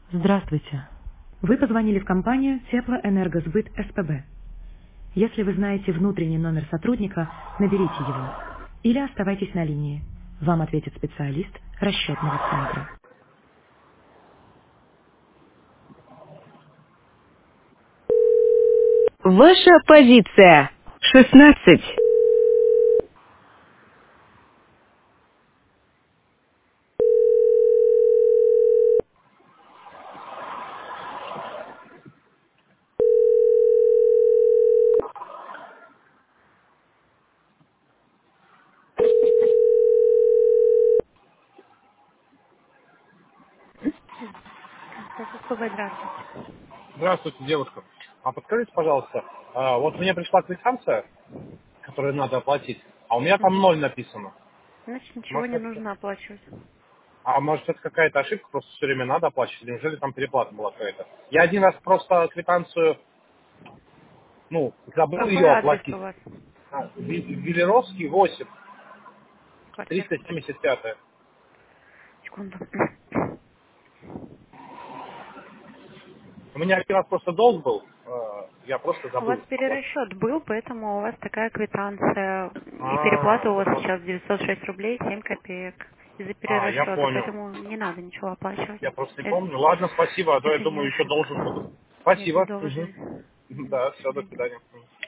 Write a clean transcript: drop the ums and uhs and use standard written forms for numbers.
Здравствуйте. Вы позвонили в компанию Теплоэнергосбыт СПБ. Если вы знаете внутренний номер сотрудника, наберите его. Или оставайтесь на линии. Вам ответит специалист расчетного центра. Ваша позиция. 16. СПБ, здравствуйте. Здравствуйте, девушка. А подскажите, пожалуйста, вот мне пришла квитанция, которую надо оплатить, а у меня там Мгм. ноль написано. Значит, ничего Может, не это, нужно оплачивать. может, это какая-то ошибка, просто все время надо оплачивать, или неужели там переплата была какая-то? Я один раз просто квитанцию, забыл Какой ее адрес у оплатить. вас? Велеровский, 8, Квартира. 375. Секунду. У меня один раз просто долг был, я просто У вас забыл оплатить. перерасчет был, поэтому у вас такая квитанция. И переплата у вас Вот. сейчас 906 рублей 7 копеек из-за Я перерасчета, понял. поэтому не надо ничего оплачивать. Я просто не Это, помню. Ладно, спасибо, а то я это не думаю, еще ошибка. должен буду. Нет, не Спасибо. должен. Мгм. Мгм, Да, до все, до свидания. свидания.